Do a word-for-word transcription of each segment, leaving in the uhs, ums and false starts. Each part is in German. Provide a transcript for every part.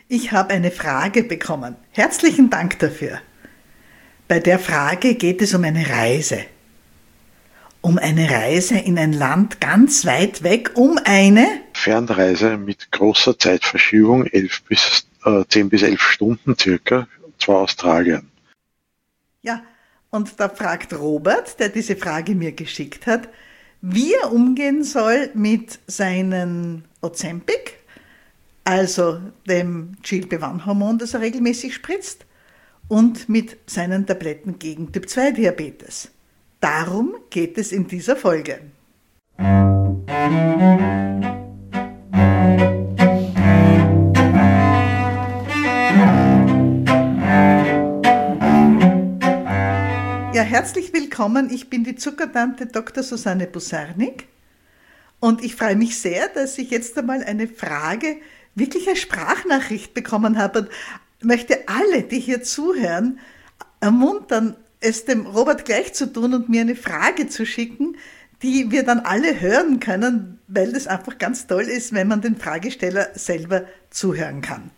Ich habe eine Frage bekommen. Herzlichen Dank dafür. Bei der Frage geht es um eine Reise. Um eine Reise in ein Land ganz weit weg, um eine Fernreise mit großer Zeitverschiebung, elf bis, äh, zehn bis elf Stunden circa, und zwar Australien. Ja, und da fragt Robert, der diese Frage mir geschickt hat, wie er umgehen soll mit seinen Ozempic, also dem G L P eins Hormon, das er regelmäßig spritzt, und mit seinen Tabletten gegen Typ zwei Diabetes. Darum geht es in dieser Folge. Ja, herzlich willkommen. Ich bin die Zuckertante Doktor Susanne Busarnik und ich freue mich sehr, dass ich jetzt einmal eine Frage, wirklich eine Sprachnachricht bekommen habe und möchte alle, die hier zuhören, ermuntern, es dem Robert gleich zu tun und mir eine Frage zu schicken, die wir dann alle hören können, weil das einfach ganz toll ist, wenn man den Fragesteller selber zuhören kann.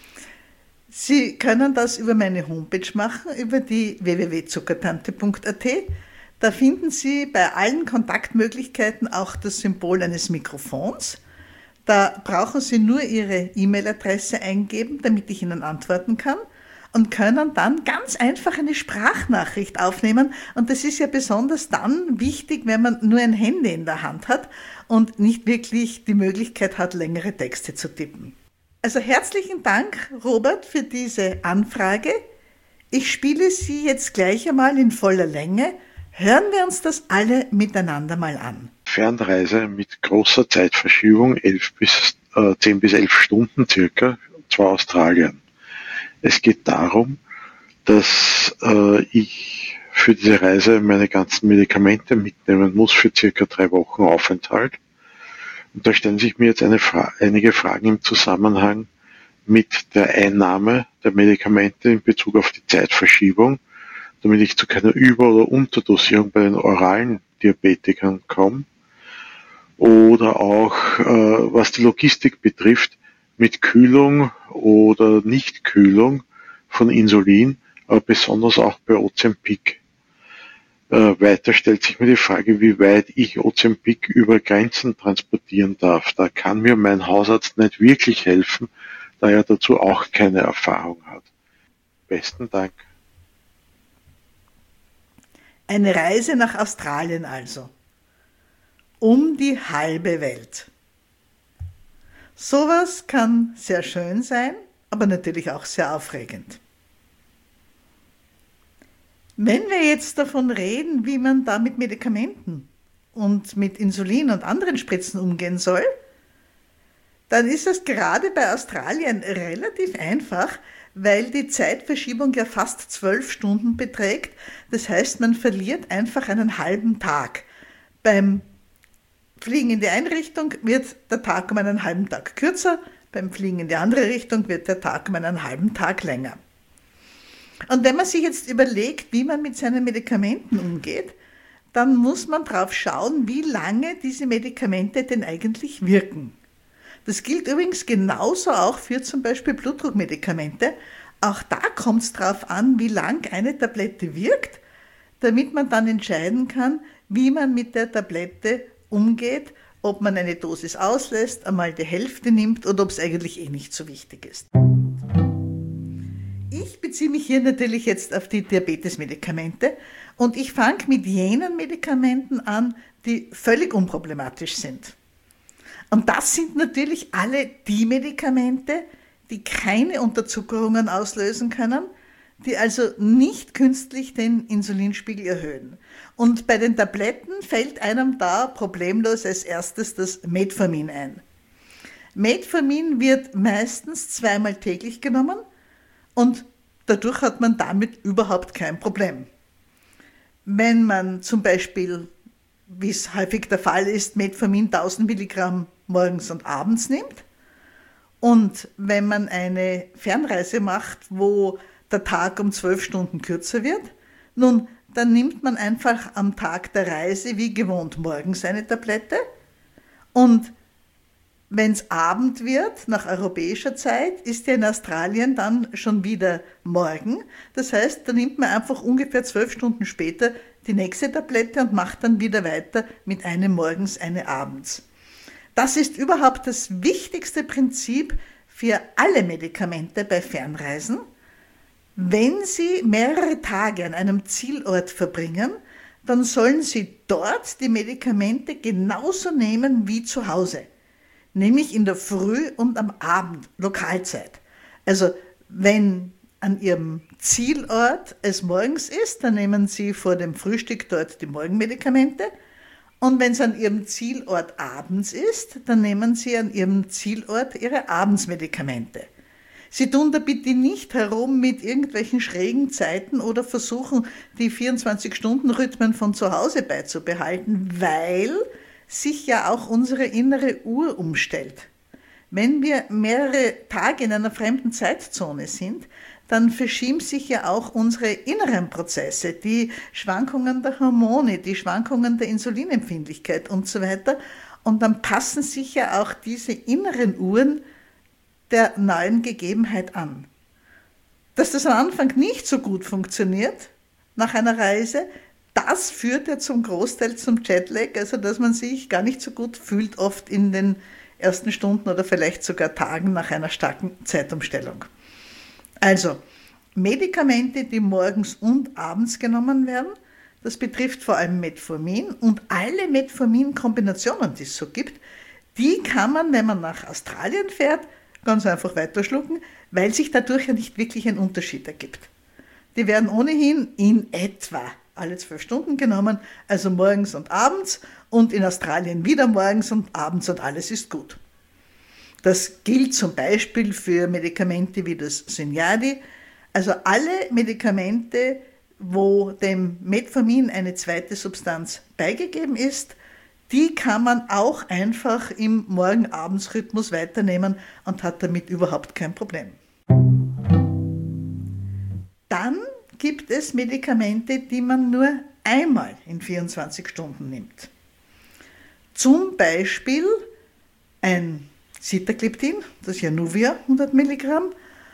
Sie können das über meine Homepage machen, über die w w w punkt zuckertante punkt a t. Da finden Sie bei allen Kontaktmöglichkeiten auch das Symbol eines Mikrofons. Da brauchen Sie nur Ihre E-Mail-Adresse eingeben, damit ich Ihnen antworten kann und können dann ganz einfach eine Sprachnachricht aufnehmen. Und das ist ja besonders dann wichtig, wenn man nur ein Handy in der Hand hat und nicht wirklich die Möglichkeit hat, längere Texte zu tippen. Also herzlichen Dank, Robert, für diese Anfrage. Ich spiele sie jetzt gleich einmal in voller Länge. Hören wir uns das alle miteinander mal an. Fernreise mit großer Zeitverschiebung, elf bis, äh, zehn bis elf Stunden circa, und zwar Australien. Es geht darum, dass äh, ich für diese Reise meine ganzen Medikamente mitnehmen muss für circa drei Wochen Aufenthalt. Und da stellen sich mir jetzt eine Fra- einige Fragen im Zusammenhang mit der Einnahme der Medikamente in Bezug auf die Zeitverschiebung, damit ich zu keiner Über- oder Unterdosierung bei den oralen Diabetikern komme. Oder auch, äh, was die Logistik betrifft, mit Kühlung oder Nichtkühlung von Insulin, aber besonders auch bei Ozempic. Äh, weiter stellt sich mir die Frage, wie weit ich Ozempic über Grenzen transportieren darf. Da kann mir mein Hausarzt nicht wirklich helfen, da er dazu auch keine Erfahrung hat. Besten Dank. Eine Reise nach Australien also. Um die halbe Welt. Sowas kann sehr schön sein, aber natürlich auch sehr aufregend. Wenn wir jetzt davon reden, wie man da mit Medikamenten und mit Insulin und anderen Spritzen umgehen soll, dann ist es gerade bei Australien relativ einfach, weil die Zeitverschiebung ja fast zwölf Stunden beträgt. Das heißt, man verliert einfach einen halben Tag. Beim Fliegen in die eine Richtung wird der Tag um einen halben Tag kürzer, beim Fliegen in die andere Richtung wird der Tag um einen halben Tag länger. Und wenn man sich jetzt überlegt, wie man mit seinen Medikamenten umgeht, dann muss man drauf schauen, wie lange diese Medikamente denn eigentlich wirken. Das gilt übrigens genauso auch für zum Beispiel Blutdruckmedikamente. Auch da kommt es drauf an, wie lang eine Tablette wirkt, damit man dann entscheiden kann, wie man mit der Tablette umgeht, ob man eine Dosis auslässt, einmal die Hälfte nimmt oder ob es eigentlich eh nicht so wichtig ist. Ich beziehe mich hier natürlich jetzt auf die Diabetesmedikamente und ich fange mit jenen Medikamenten an, die völlig unproblematisch sind. Und das sind natürlich alle die Medikamente, die keine Unterzuckerungen auslösen können, die also nicht künstlich den Insulinspiegel erhöhen. Und bei den Tabletten fällt einem da problemlos als erstes das Metformin ein. Metformin wird meistens zweimal täglich genommen und dadurch hat man damit überhaupt kein Problem. Wenn man zum Beispiel, wie es häufig der Fall ist, Metformin tausend Milligramm morgens und abends nimmt und wenn man eine Fernreise macht, wo der Tag um zwölf Stunden kürzer wird, nun, dann nimmt man einfach am Tag der Reise wie gewohnt morgens eine Tablette und Wenn es Abend wird, nach europäischer Zeit, ist ja in Australien dann schon wieder morgen. Das heißt, da nimmt man einfach ungefähr zwölf Stunden später die nächste Tablette und macht dann wieder weiter mit einem morgens, eine abends. Das ist überhaupt das wichtigste Prinzip für alle Medikamente bei Fernreisen. Wenn Sie mehrere Tage an einem Zielort verbringen, dann sollen Sie dort die Medikamente genauso nehmen wie zu Hause. Nämlich in der Früh und am Abend, Lokalzeit. Also wenn an Ihrem Zielort es morgens ist, dann nehmen Sie vor dem Frühstück dort die Morgenmedikamente. Und wenn es an Ihrem Zielort abends ist, dann nehmen Sie an Ihrem Zielort Ihre Abendsmedikamente. Sie tun da bitte nicht herum mit irgendwelchen schrägen Zeiten oder versuchen, die vierundzwanzig-Stunden-Rhythmen von zu Hause beizubehalten, weil sich ja auch unsere innere Uhr umstellt. Wenn wir mehrere Tage in einer fremden Zeitzone sind, dann verschieben sich ja auch unsere inneren Prozesse, die Schwankungen der Hormone, die Schwankungen der Insulinempfindlichkeit und so weiter. Und dann passen sich ja auch diese inneren Uhren der neuen Gegebenheit an. Dass das am Anfang nicht so gut funktioniert nach einer Reise, das führt ja zum Großteil zum Jetlag, also dass man sich gar nicht so gut fühlt, oft in den ersten Stunden oder vielleicht sogar Tagen nach einer starken Zeitumstellung. Also, Medikamente, die morgens und abends genommen werden, das betrifft vor allem Metformin und alle Metformin-Kombinationen, die es so gibt, die kann man, wenn man nach Australien fährt, ganz einfach weiterschlucken, weil sich dadurch ja nicht wirklich ein Unterschied ergibt. Die werden ohnehin in etwa alle zwölf Stunden genommen, also morgens und abends und in Australien wieder morgens und abends und alles ist gut. Das gilt zum Beispiel für Medikamente wie das Synjardy, also alle Medikamente, wo dem Metformin eine zweite Substanz beigegeben ist, die kann man auch einfach im Morgen-Abends-Rhythmus weiternehmen und hat damit überhaupt kein Problem. Dann gibt es Medikamente, die man nur einmal in vierundzwanzig Stunden nimmt. Zum Beispiel ein Sitagliptin, das Januvia hundert Milligramm,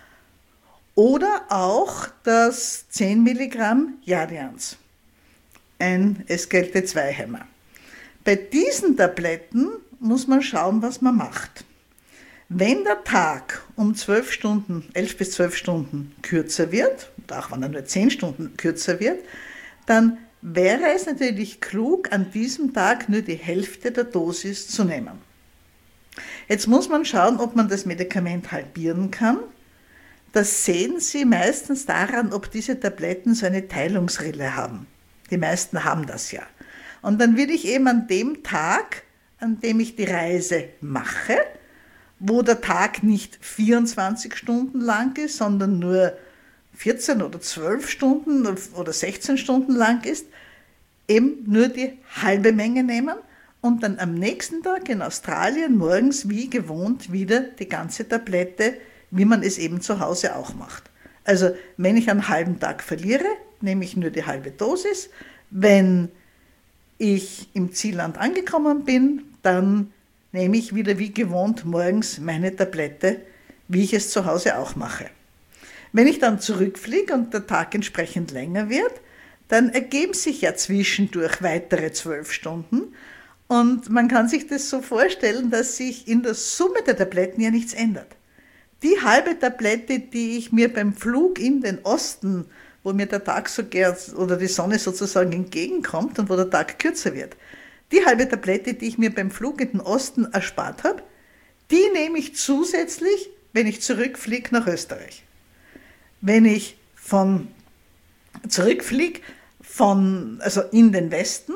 oder auch das zehn Milligramm Jardians, ein S G L T zwei Hämmer. Bei diesen Tabletten muss man schauen, was man macht. Wenn der Tag um zwölf Stunden, elf bis zwölf Stunden kürzer wird, und auch wenn er nur zehn Stunden kürzer wird, dann wäre es natürlich klug, an diesem Tag nur die Hälfte der Dosis zu nehmen. Jetzt muss man schauen, ob man das Medikament halbieren kann. Das sehen Sie meistens daran, ob diese Tabletten so eine Teilungsrille haben. Die meisten haben das ja. Und dann würde ich eben an dem Tag, an dem ich die Reise mache, wo der Tag nicht vierundzwanzig Stunden lang ist, sondern nur vierzehn oder zwölf Stunden oder sechzehn Stunden lang ist, eben nur die halbe Menge nehmen und dann am nächsten Tag in Australien morgens wie gewohnt wieder die ganze Tablette, wie man es eben zu Hause auch macht. Also wenn ich einen halben Tag verliere, nehme ich nur die halbe Dosis. Wenn ich im Zielland angekommen bin, dann nehme ich wieder wie gewohnt morgens meine Tablette, wie ich es zu Hause auch mache. Wenn ich dann zurückfliege und der Tag entsprechend länger wird, dann ergeben sich ja zwischendurch weitere zwölf Stunden und man kann sich das so vorstellen, dass sich in der Summe der Tabletten ja nichts ändert. Die halbe Tablette, die ich mir beim Flug in den Osten, wo mir der Tag so gern oder die Sonne sozusagen entgegenkommt und wo der Tag kürzer wird, die halbe Tablette, die ich mir beim Flug in den Osten erspart habe, die nehme ich zusätzlich, wenn ich zurückfliege nach Österreich. Wenn ich von zurückfliege, von, also in den Westen,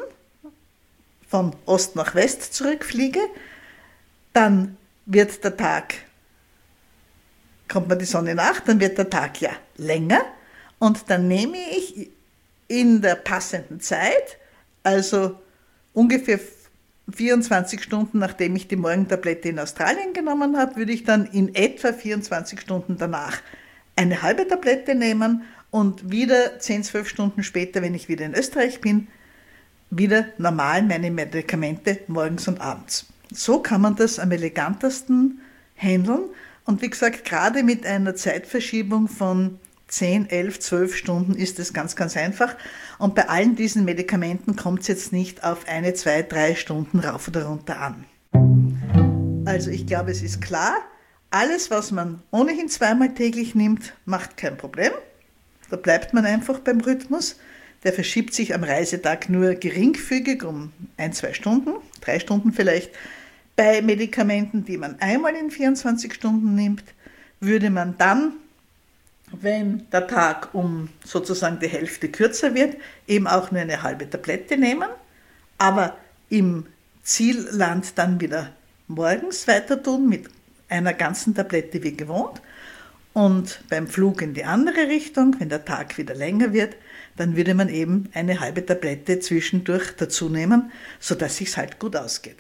von Ost nach West zurückfliege, dann wird der Tag, kommt mir die Sonne nach, dann wird der Tag ja länger und dann nehme ich in der passenden Zeit, also ungefähr vierundzwanzig Stunden, nachdem ich die Morgentablette in Australien genommen habe, würde ich dann in etwa vierundzwanzig Stunden danach eine halbe Tablette nehmen und wieder zehn, zwölf Stunden später, wenn ich wieder in Österreich bin, wieder normal meine Medikamente morgens und abends. So kann man das am elegantesten handeln. Und wie gesagt, gerade mit einer Zeitverschiebung von zehn, elf, zwölf Stunden ist es ganz, ganz einfach. Und bei allen diesen Medikamenten kommt es jetzt nicht auf eine, zwei, drei Stunden rauf oder runter an. Also ich glaube, es ist klar, alles, was man ohnehin zweimal täglich nimmt, macht kein Problem. Da bleibt man einfach beim Rhythmus. Der verschiebt sich am Reisetag nur geringfügig um ein, zwei Stunden, drei Stunden vielleicht. Bei Medikamenten, die man einmal in vierundzwanzig Stunden nimmt, würde man dann, wenn der Tag um sozusagen die Hälfte kürzer wird, eben auch nur eine halbe Tablette nehmen, aber im Zielland dann wieder morgens weiter tun mit einer ganzen Tablette wie gewohnt. Und beim Flug in die andere Richtung, wenn der Tag wieder länger wird, dann würde man eben eine halbe Tablette zwischendurch dazu nehmen, sodass es sich halt gut ausgeht.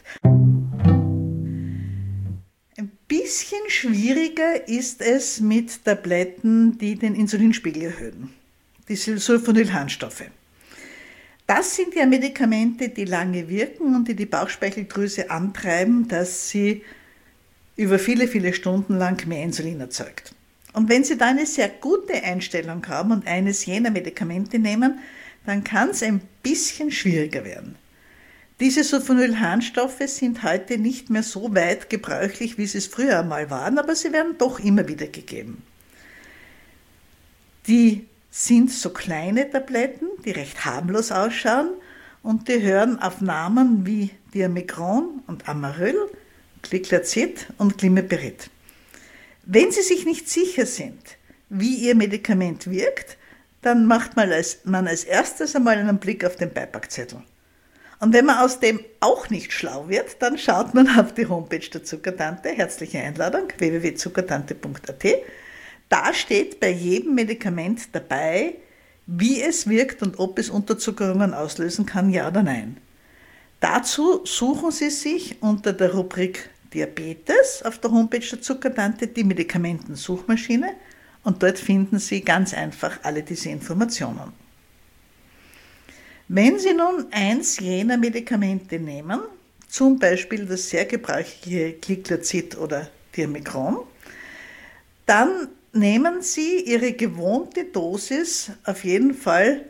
Ein bisschen schwieriger ist es mit Tabletten, die den Insulinspiegel erhöhen, die Sulfonylharnstoffe. Das sind ja Medikamente, die lange wirken und die die Bauchspeicheldrüse antreiben, dass sie über viele, viele Stunden lang mehr Insulin erzeugt. Und wenn Sie da eine sehr gute Einstellung haben und eines jener Medikamente nehmen, dann kann es ein bisschen schwieriger werden. Diese Sulfonylharnstoffe sind heute nicht mehr so weit gebräuchlich, wie sie es früher einmal waren, aber sie werden doch immer wieder gegeben. Die sind so kleine Tabletten, die recht harmlos ausschauen und die hören auf Namen wie Diamigron und Amaryl, Gliclazid und Glimepirid. Wenn Sie sich nicht sicher sind, wie Ihr Medikament wirkt, dann macht man als, man als erstes einmal einen Blick auf den Beipackzettel. Und wenn man aus dem auch nicht schlau wird, dann schaut man auf die Homepage der Zuckertante, herzliche Einladung, w w w punkt zuckertante punkt a t. Da steht bei jedem Medikament dabei, wie es wirkt und ob es Unterzuckerungen auslösen kann, ja oder nein. Dazu suchen Sie sich unter der Rubrik Diabetes auf der Homepage der Zuckertante die Medikamentensuchmaschine und dort finden Sie ganz einfach alle diese Informationen. Wenn Sie nun eins jener Medikamente nehmen, zum Beispiel das sehr gebräuchliche Gliclazid oder Diamigron, dann nehmen Sie Ihre gewohnte Dosis auf jeden Fall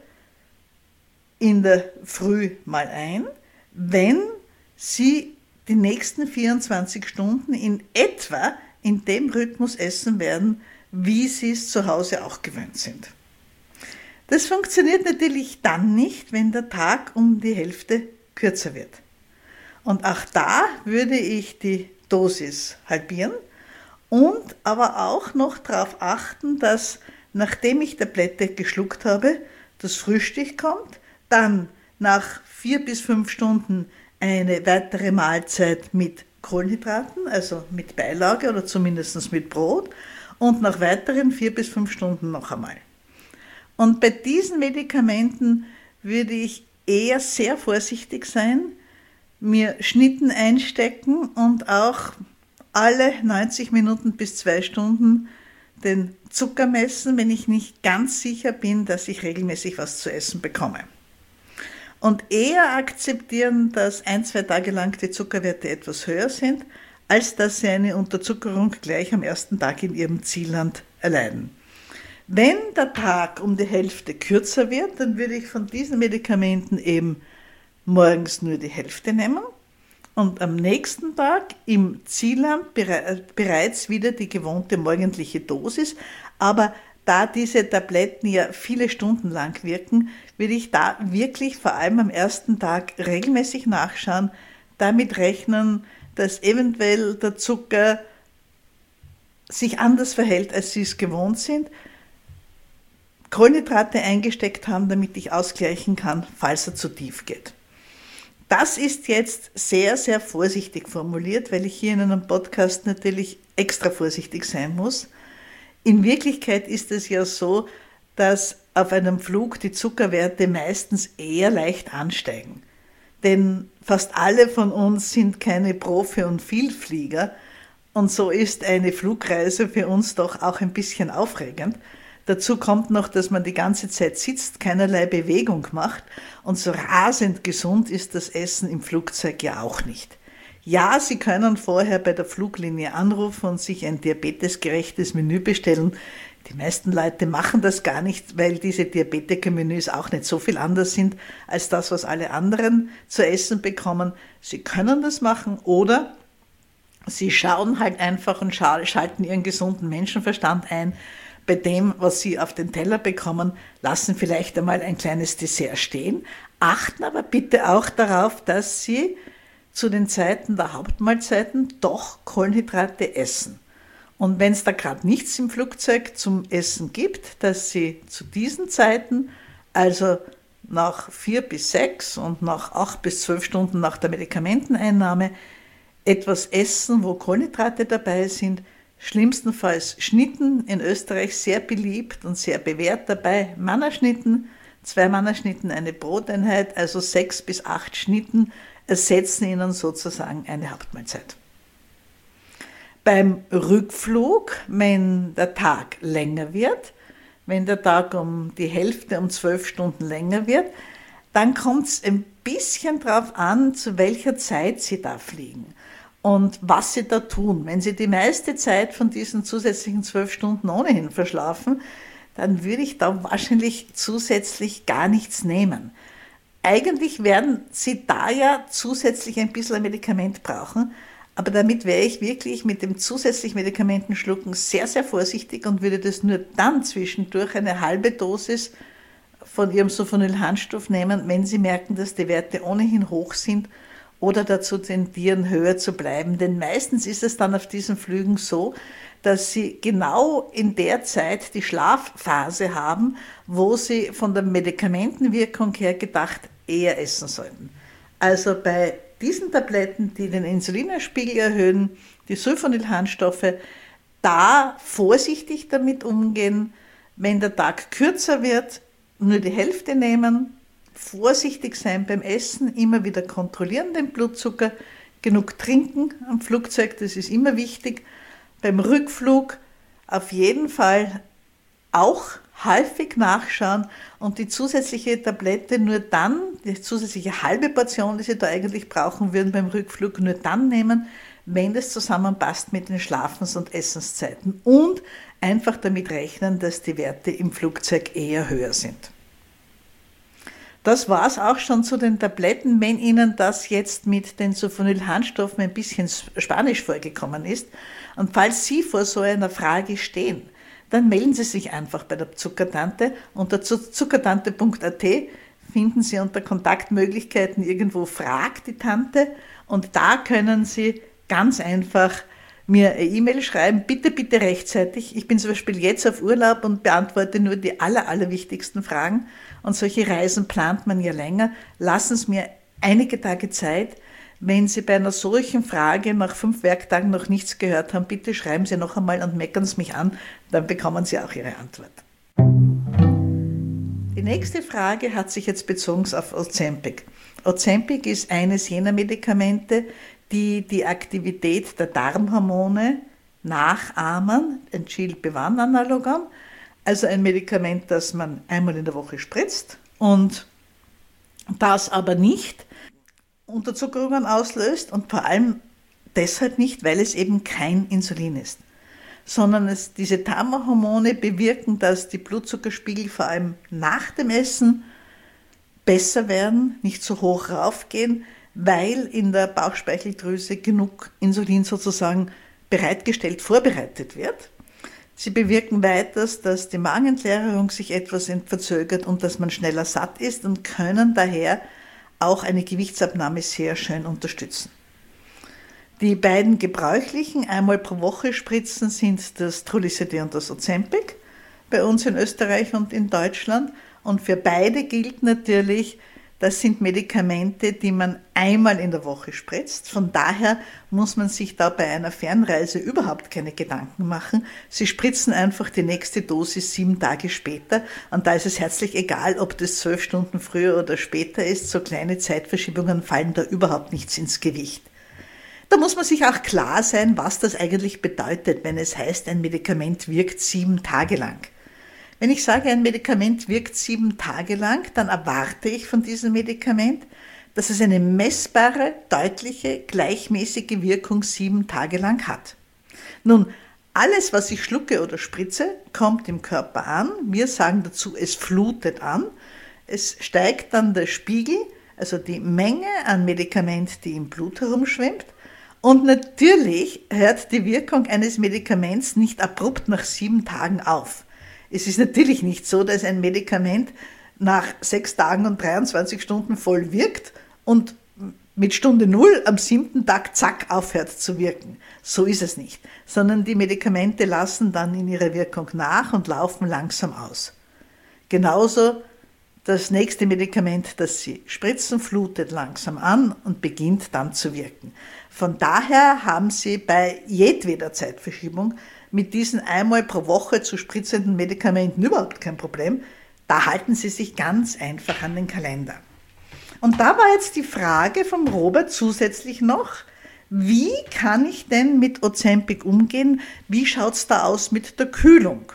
in der Früh mal ein, wenn Sie die nächsten vierundzwanzig Stunden in etwa in dem Rhythmus essen werden, wie Sie es zu Hause auch gewöhnt sind. Das funktioniert natürlich dann nicht, wenn der Tag um die Hälfte kürzer wird. Und auch da würde ich die Dosis halbieren und aber auch noch darauf achten, dass nachdem ich Tablette geschluckt habe, das Frühstück kommt, dann nach vier bis fünf Stunden eine weitere Mahlzeit mit Kohlenhydraten, also mit Beilage oder zumindest mit Brot und nach weiteren vier bis fünf Stunden noch einmal. Und bei diesen Medikamenten würde ich eher sehr vorsichtig sein, mir Schnitten einstecken und auch alle neunzig Minuten bis zwei Stunden den Zucker messen, wenn ich nicht ganz sicher bin, dass ich regelmäßig was zu essen bekomme. Und eher akzeptieren, dass ein, zwei Tage lang die Zuckerwerte etwas höher sind, als dass sie eine Unterzuckerung gleich am ersten Tag in ihrem Zielland erleiden. Wenn der Tag um die Hälfte kürzer wird, dann würde ich von diesen Medikamenten eben morgens nur die Hälfte nehmen und am nächsten Tag im Zielland bereits wieder die gewohnte morgendliche Dosis. Aber da diese Tabletten ja viele Stunden lang wirken, würde ich da wirklich vor allem am ersten Tag regelmäßig nachschauen, damit rechnen, dass eventuell der Zucker sich anders verhält, als Sie es gewohnt sind, Kohlenhydrate eingesteckt haben, damit ich ausgleichen kann, falls er zu tief geht. Das ist jetzt sehr, sehr vorsichtig formuliert, weil ich hier in einem Podcast natürlich extra vorsichtig sein muss. In Wirklichkeit ist es ja so, dass auf einem Flug die Zuckerwerte meistens eher leicht ansteigen. Denn fast alle von uns sind keine Profi- und Vielflieger und so ist eine Flugreise für uns doch auch ein bisschen aufregend. Dazu kommt noch, dass man die ganze Zeit sitzt, keinerlei Bewegung macht und so rasend gesund ist das Essen im Flugzeug ja auch nicht. Ja, Sie können vorher bei der Fluglinie anrufen und sich ein diabetesgerechtes Menü bestellen. Die meisten Leute machen das gar nicht, weil diese Diabetiker-Menüs auch nicht so viel anders sind als das, was alle anderen zu essen bekommen. Sie können das machen oder Sie schauen halt einfach und schalten Ihren gesunden Menschenverstand ein. Bei dem, was Sie auf den Teller bekommen, lassen vielleicht einmal ein kleines Dessert stehen, achten aber bitte auch darauf, dass Sie zu den Zeiten der Hauptmahlzeiten doch Kohlenhydrate essen. Und wenn es da gerade nichts im Flugzeug zum Essen gibt, dass Sie zu diesen Zeiten, also nach vier bis sechs und nach acht bis zwölf Stunden nach der Medikamenteneinnahme, etwas essen, wo Kohlenhydrate dabei sind, schlimmstenfalls Schnitten, in Österreich sehr beliebt und sehr bewährt dabei, Mannerschnitten, zwei Mannerschnitten, eine Broteinheit, also sechs bis acht Schnitten ersetzen Ihnen sozusagen eine Hauptmahlzeit. Beim Rückflug, wenn der Tag länger wird, wenn der Tag um die Hälfte, um zwölf Stunden länger wird, dann kommt es ein bisschen drauf an, zu welcher Zeit Sie da fliegen und was Sie da tun. Wenn Sie die meiste Zeit von diesen zusätzlichen zwölf Stunden ohnehin verschlafen, dann würde ich da wahrscheinlich zusätzlich gar nichts nehmen. Eigentlich werden Sie da ja zusätzlich ein bisschen ein Medikament brauchen, aber damit wäre ich wirklich mit dem zusätzlichen Medikamentenschlucken sehr, sehr vorsichtig und würde das nur dann zwischendurch eine halbe Dosis von Ihrem Sulfonylharnstoff nehmen, wenn Sie merken, dass die Werte ohnehin hoch sind oder dazu tendieren, höher zu bleiben. Denn meistens ist es dann auf diesen Flügen so, dass Sie genau in der Zeit die Schlafphase haben, wo Sie von der Medikamentenwirkung her gedacht eher essen sollten. Also bei diesen Tabletten, die den Insulinspiegel erhöhen, die Sulfonylharnstoffe, da vorsichtig damit umgehen, wenn der Tag kürzer wird, nur die Hälfte nehmen, vorsichtig sein beim Essen, immer wieder kontrollieren den Blutzucker, genug trinken am Flugzeug, das ist immer wichtig. Beim Rückflug auf jeden Fall auch häufig nachschauen und die zusätzliche Tablette nur dann, die zusätzliche halbe Portion, die Sie da eigentlich brauchen würden beim Rückflug, nur dann nehmen, wenn das zusammenpasst mit den Schlafens- und Essenszeiten und einfach damit rechnen, dass die Werte im Flugzeug eher höher sind. Das war es auch schon zu den Tabletten. Wenn Ihnen das jetzt mit den Sulfonylharnstoffen ein bisschen spanisch vorgekommen ist und falls Sie vor so einer Frage stehen, dann melden Sie sich einfach bei der Zuckertante. Unter zuckertante punkt a t finden Sie unter Kontaktmöglichkeiten irgendwo Frag die Tante und da können Sie ganz einfach mir eine E-Mail schreiben, bitte, bitte rechtzeitig. Ich bin zum Beispiel jetzt auf Urlaub und beantworte nur die aller, allerwichtigsten Fragen und solche Reisen plant man ja länger. Lassen Sie mir einige Tage Zeit. Wenn Sie bei einer solchen Frage nach fünf Werktagen noch nichts gehört haben, bitte schreiben Sie noch einmal und meckern Sie mich an, dann bekommen Sie auch Ihre Antwort. Die nächste Frage hat sich jetzt bezogen auf Ozempic. Ozempic ist eines jener Medikamente, die die Aktivität der Darmhormone nachahmen, ein G L P eins Analogon, also ein Medikament, das man einmal in der Woche spritzt und das aber nicht Unterzuckerungen auslöst und vor allem deshalb nicht, weil es eben kein Insulin ist, sondern es, diese Darmhormone bewirken, dass die Blutzuckerspiegel vor allem nach dem Essen besser werden, nicht so hoch raufgehen, weil in der Bauchspeicheldrüse genug Insulin sozusagen bereitgestellt, vorbereitet wird. Sie bewirken weiters, dass die Magenentleerung sich etwas verzögert und dass man schneller satt ist und können daher auch eine Gewichtsabnahme sehr schön unterstützen. Die beiden gebräuchlichen einmal pro Woche Spritzen sind das Trulicity und das Ozempic bei uns in Österreich und in Deutschland. Und für beide gilt natürlich, das sind Medikamente, die man einmal in der Woche spritzt. Von daher muss man sich da bei einer Fernreise überhaupt keine Gedanken machen. Sie spritzen einfach die nächste Dosis sieben Tage später. Und da ist es herzlich egal, ob das zwölf Stunden früher oder später ist. So kleine Zeitverschiebungen fallen da überhaupt nichts ins Gewicht. Da muss man sich auch klar sein, was das eigentlich bedeutet, wenn es heißt, ein Medikament wirkt sieben Tage lang. Wenn ich sage, ein Medikament wirkt sieben Tage lang, dann erwarte ich von diesem Medikament, dass es eine messbare, deutliche, gleichmäßige Wirkung sieben Tage lang hat. Nun, alles, was ich schlucke oder spritze, kommt im Körper an. Wir sagen dazu, es flutet an. Es steigt dann der Spiegel, also die Menge an Medikament, die im Blut herumschwimmt. Und natürlich hört die Wirkung eines Medikaments nicht abrupt nach sieben Tagen auf. Es ist natürlich nicht so, dass ein Medikament nach sechs Tagen und dreiundzwanzig Stunden voll wirkt und mit Stunde Null am siebten Tag zack aufhört zu wirken. So ist es nicht, sondern die Medikamente lassen dann in ihrer Wirkung nach und laufen langsam aus. Genauso das nächste Medikament, das Sie spritzen, flutet langsam an und beginnt dann zu wirken. Von daher haben Sie bei jedweder Zeitverschiebung mit diesen einmal pro Woche zu spritzenden Medikamenten überhaupt kein Problem. Da halten Sie sich ganz einfach an den Kalender. Und da war jetzt die Frage vom Robert zusätzlich noch, wie kann ich denn mit Ozempic umgehen? Wie schaut es da aus mit der Kühlung?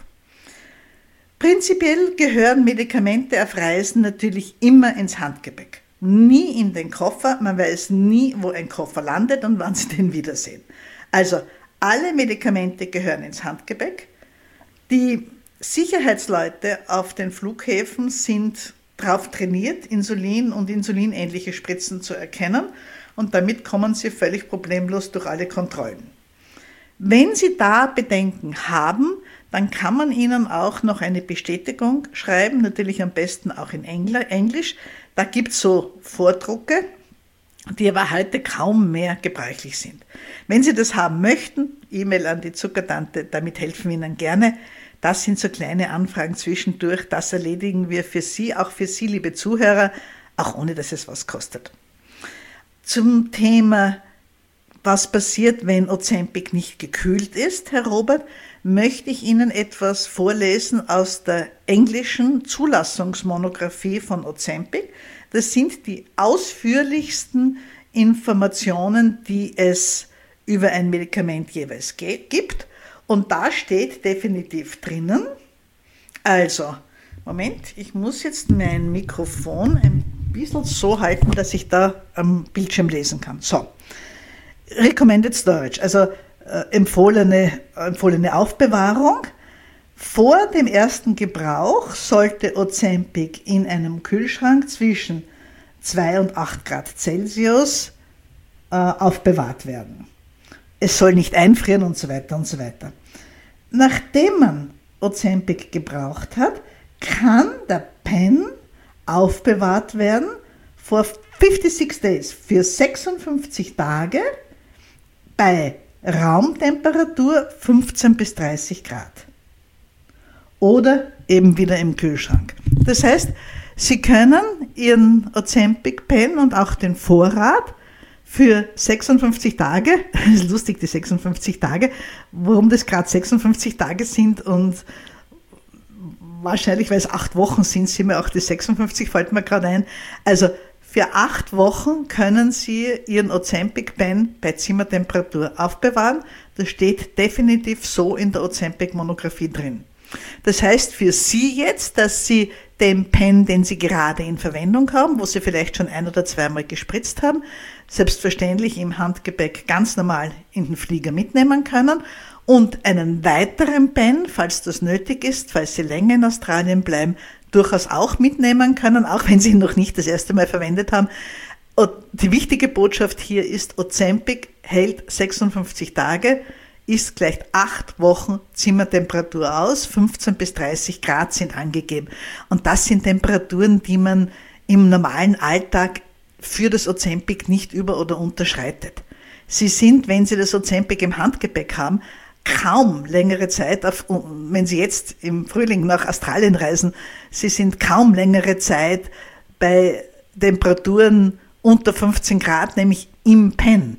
Prinzipiell gehören Medikamente auf Reisen natürlich immer ins Handgepäck. Nie in den Koffer, man weiß nie, wo ein Koffer landet und wann Sie den wiedersehen. Also alle Medikamente gehören ins Handgepäck. Die Sicherheitsleute auf den Flughäfen sind darauf trainiert, Insulin und insulinähnliche Spritzen zu erkennen und damit kommen Sie völlig problemlos durch alle Kontrollen. Wenn Sie da Bedenken haben, dann kann man Ihnen auch noch eine Bestätigung schreiben, natürlich am besten auch in Englisch. Da gibt es so Vordrucke, die aber heute kaum mehr gebräuchlich sind. Wenn Sie das haben möchten, E-Mail an die Zuckertante, damit helfen wir Ihnen gerne. Das sind so kleine Anfragen zwischendurch, das erledigen wir für Sie, auch für Sie, liebe Zuhörer, auch ohne dass es was kostet. Zum Thema, was passiert, wenn Ozempic nicht gekühlt ist, Herr Robert, möchte ich Ihnen etwas vorlesen aus der englischen Zulassungsmonographie von Ozempic. Das sind die ausführlichsten Informationen, die es über ein Medikament jeweils gibt. Und da steht definitiv drinnen, also, Moment, ich muss jetzt mein Mikrofon ein bisschen so halten, dass ich da am Bildschirm lesen kann. So, Recommended Storage, also äh, empfohlene, empfohlene Aufbewahrung. Vor dem ersten Gebrauch sollte Ozempic in einem Kühlschrank zwischen zwei und acht Grad Celsius äh, aufbewahrt werden. Es soll nicht einfrieren und so weiter und so weiter. Nachdem man Ozempic gebraucht hat, kann der Pen aufbewahrt werden for fifty-six days, für sechsundfünfzig Tage bei Raumtemperatur fünfzehn bis dreißig Grad. Oder eben wieder im Kühlschrank. Das heißt, Sie können Ihren Ozempic Pen und auch den Vorrat für sechsundfünfzig Tage, das ist lustig, die sechsundfünfzig Tage, warum das gerade sechsundfünfzig Tage sind und wahrscheinlich, weil es acht Wochen sind, sind mir auch die sechsundfünfzig, fällt mir gerade ein. Also für acht Wochen können Sie Ihren Ozempic Pen bei Zimmertemperatur aufbewahren. Das steht definitiv so in der Ozempic-Monographie drin. Das heißt für Sie jetzt, dass Sie den Pen, den Sie gerade in Verwendung haben, wo Sie vielleicht schon ein- oder zweimal gespritzt haben, selbstverständlich im Handgepäck ganz normal in den Flieger mitnehmen können und einen weiteren Pen, falls das nötig ist, falls Sie länger in Australien bleiben, durchaus auch mitnehmen können, auch wenn Sie ihn noch nicht das erste Mal verwendet haben. Und die wichtige Botschaft hier ist, Ozempic hält sechsundfünfzig Tage, ist gleich acht Wochen Zimmertemperatur aus, fünfzehn bis dreißig Grad sind angegeben. Und das sind Temperaturen, die man im normalen Alltag für das Ozempic nicht über- oder unterschreitet. Sie sind, wenn Sie das Ozempic im Handgepäck haben, kaum längere Zeit, auf, wenn Sie jetzt im Frühling nach Australien reisen, Sie sind kaum längere Zeit bei Temperaturen unter fünfzehn Grad, nämlich im Pen.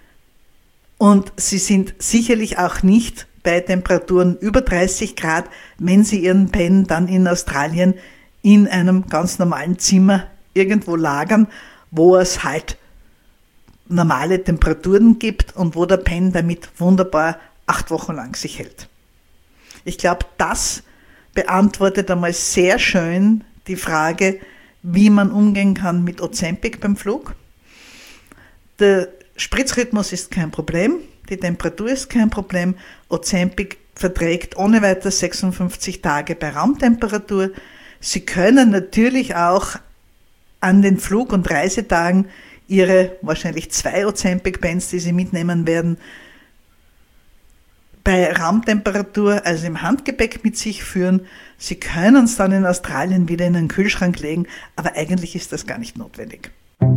Und Sie sind sicherlich auch nicht bei Temperaturen über dreißig Grad, wenn Sie Ihren Pen dann in Australien in einem ganz normalen Zimmer irgendwo lagern, wo es halt normale Temperaturen gibt und wo der Pen damit wunderbar acht Wochen lang sich hält. Ich glaube, das beantwortet einmal sehr schön die Frage, wie man umgehen kann mit Ozempic beim Flug. Der Spritzrhythmus ist kein Problem, die Temperatur ist kein Problem. Ozempic verträgt ohne weiteres sechsundfünfzig Tage bei Raumtemperatur. Sie können natürlich auch an den Flug- und Reisetagen Ihre wahrscheinlich zwei Ozempic-Pens, die Sie mitnehmen werden, bei Raumtemperatur, also im Handgepäck mit sich führen. Sie können es dann in Australien wieder in einen Kühlschrank legen, aber eigentlich ist das gar nicht notwendig.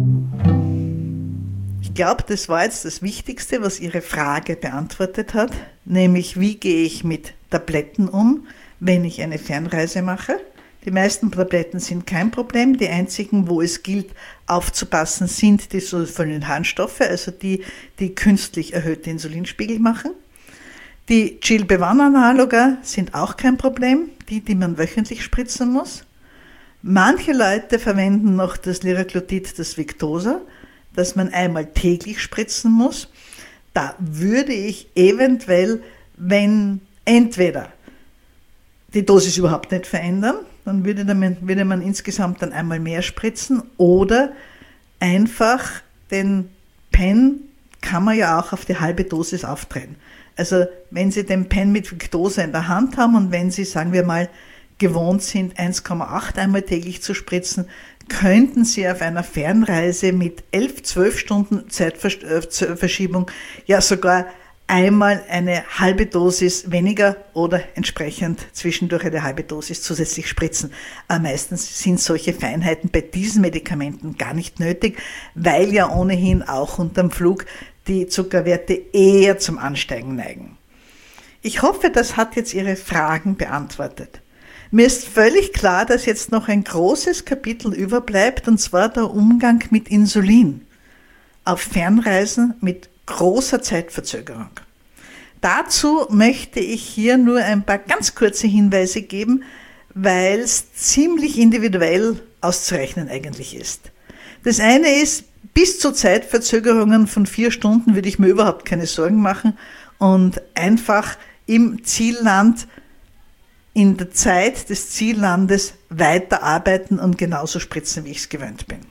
Ich glaube, das war jetzt das Wichtigste, was Ihre Frage beantwortet hat, nämlich wie gehe ich mit Tabletten um, wenn ich eine Fernreise mache. Die meisten Tabletten sind kein Problem, die einzigen, wo es gilt aufzupassen, sind die sulfonylharnstoffe, Harnstoffe, also die, die künstlich erhöhte Insulinspiegel machen. Die G L B eins Analoga sind auch kein Problem, die, die man wöchentlich spritzen muss. Manche Leute verwenden noch das Liraglutid, das Victoza, das man einmal täglich spritzen muss. Da würde ich eventuell, wenn entweder die Dosis überhaupt nicht verändern, dann würde, dann würde man insgesamt dann einmal mehr spritzen, oder einfach den Pen kann man ja auch auf die halbe Dosis aufdrehen. Also wenn Sie den Pen mit Victoza in der Hand haben und wenn Sie, sagen wir mal, gewohnt sind, eins Komma acht einmal täglich zu spritzen, könnten Sie auf einer Fernreise mit elf, zwölf Stunden Zeitverschiebung ja sogar einmal eine halbe Dosis weniger oder entsprechend zwischendurch eine halbe Dosis zusätzlich spritzen. Aber meistens sind solche Feinheiten bei diesen Medikamenten gar nicht nötig, weil ja ohnehin auch unterm Flug die Zuckerwerte eher zum Ansteigen neigen. Ich hoffe, das hat jetzt Ihre Fragen beantwortet. Mir ist völlig klar, dass jetzt noch ein großes Kapitel überbleibt, und zwar der Umgang mit Insulin auf Fernreisen mit großer Zeitverzögerung. Dazu möchte ich hier nur ein paar ganz kurze Hinweise geben, weil es ziemlich individuell auszurechnen eigentlich ist. Das eine ist, bis zu Zeitverzögerungen von vier Stunden würde ich mir überhaupt keine Sorgen machen und einfach im Zielland, in der Zeit des Ziellandes weiterarbeiten und genauso spritzen, wie ich es gewöhnt bin.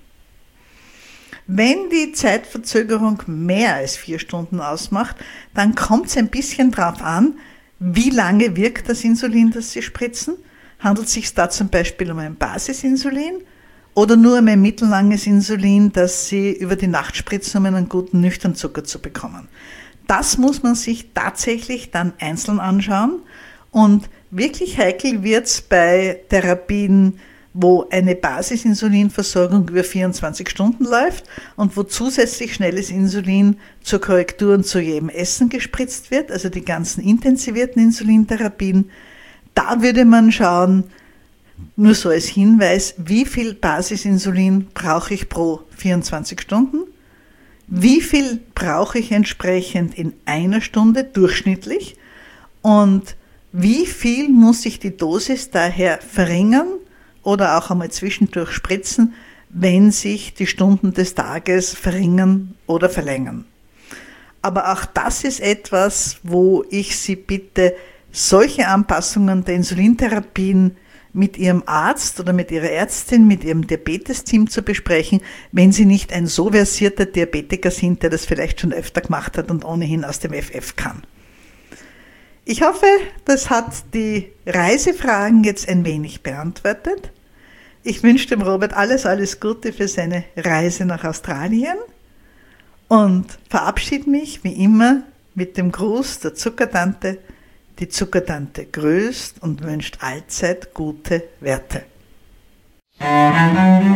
Wenn die Zeitverzögerung mehr als vier Stunden ausmacht, dann kommt es ein bisschen drauf an, wie lange wirkt das Insulin, das Sie spritzen. Handelt es sich da zum Beispiel um ein Basisinsulin oder nur um ein mittellanges Insulin, das Sie über die Nacht spritzen, um einen guten Nüchternzucker zu bekommen. Das muss man sich tatsächlich dann einzeln anschauen, und wirklich heikel wird es bei Therapien, wo eine Basisinsulinversorgung über vierundzwanzig Stunden läuft und wo zusätzlich schnelles Insulin zur Korrektur und zu jedem Essen gespritzt wird, also die ganzen intensivierten Insulintherapien. Da würde man schauen, nur so als Hinweis, wie viel Basisinsulin brauche ich pro vierundzwanzig Stunden, wie viel brauche ich entsprechend in einer Stunde durchschnittlich und wie viel muss ich die Dosis daher verringern oder auch einmal zwischendurch spritzen, wenn sich die Stunden des Tages verringern oder verlängern. Aber auch das ist etwas, wo ich Sie bitte, solche Anpassungen der Insulintherapien mit Ihrem Arzt oder mit Ihrer Ärztin, mit Ihrem Diabetesteam zu besprechen, wenn Sie nicht ein so versierter Diabetiker sind, der das vielleicht schon öfter gemacht hat und ohnehin aus dem F F kann. Ich hoffe, das hat die Reisefragen jetzt ein wenig beantwortet. Ich wünsche dem Robert alles, alles Gute für seine Reise nach Australien und verabschiede mich wie immer mit dem Gruß der Zuckertante. Die Zuckertante grüßt und wünscht allzeit gute Werte.